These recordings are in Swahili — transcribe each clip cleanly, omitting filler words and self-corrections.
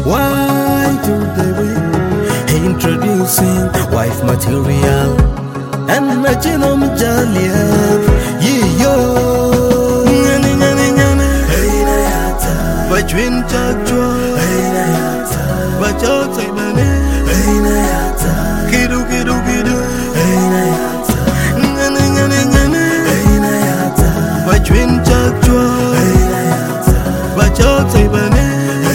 Why do they wait? Introducing wife material and the genome jalia. Yo, Bajwin Chachwa, Bajot Mane, Kidu Kidu Kidu, Bajwin Chachwa, Bajot Mane.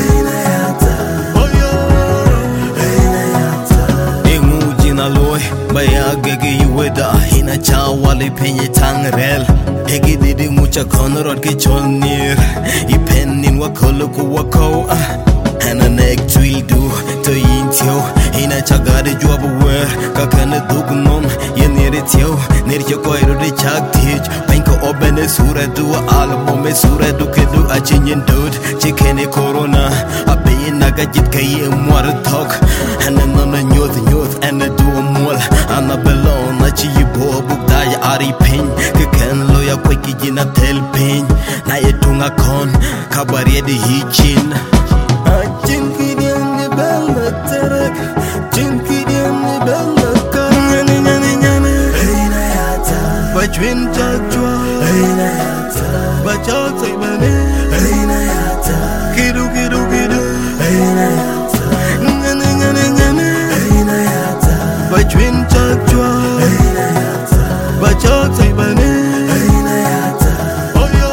Bayagegi weda hina chawali penye tangrel egi didi mucha konrod ke chonir ipenin wakolo ku wako hana nek twildu to yintyo hina chagade job wer kakane dugnom yenire tyo nirjo koiro de chagtij banko obene suradu album suradu kedu achinyen dud chikene corona abeyin nagajit kaye mwar tok hana nona nyot and do mol ana belon na chi bo bugda ya ari pen ke ken lo ya kweki jina tel pen na yetunga kon kabari de hichin achin kidian ni bella terek chin kidian ni bella kan nyane eina yata bajwin chachwa eina yata bajot mane eina yata kidu kidu kidu eina yata nyane Bajwin Chachwa, Bajot Mane, Oyo,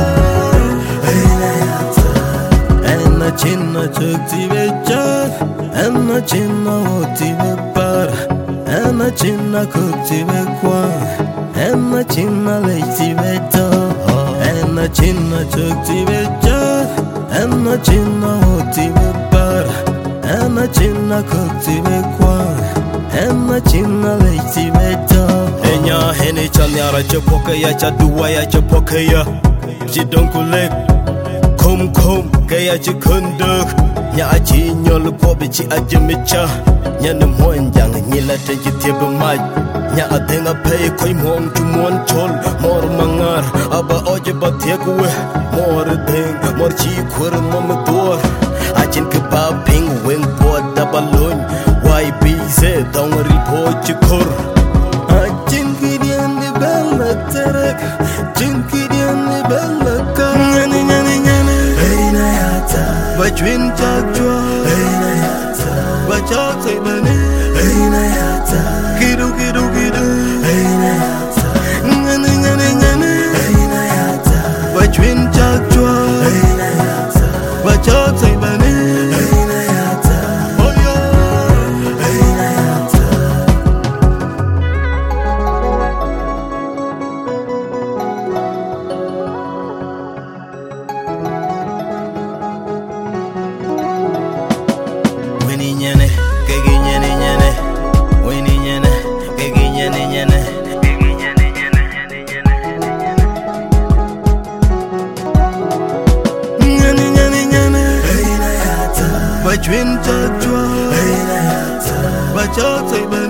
and a chinna chukti vechat, and a chinna hoti vepar, and a chinna kukti vekwan, and a chinna leiti veto, and a chinna chukti vechat, and a chinna hoti vepar, and a chinna kukti vekwan. Emma china leiti beto enya hene chanyara chopoka ya chadua ya chopoka ya jidonkulek kom kaya chikunduk nya achinyol kobichi ajimicha nya nemhonjang nyila tenjitebe maj nya adenga pay koi mong tumon chol mor mangar aba oje batekwe mor deng mor chi khur mom dor achin ke ba ping weng po dabalon YBZ don't report your core. Achin kidian ni bella terek, chin kidian ni bella kan. Nyane, eina yata. Bajwin chachwa, eina yata. Bajot mane, eina yata. Kidu kidu kidu, eina yata. Nyane, eina yata. Bajwin chachwa, eina yata. Bajot mane, eina yata. Bajwin Chachwa, Bajot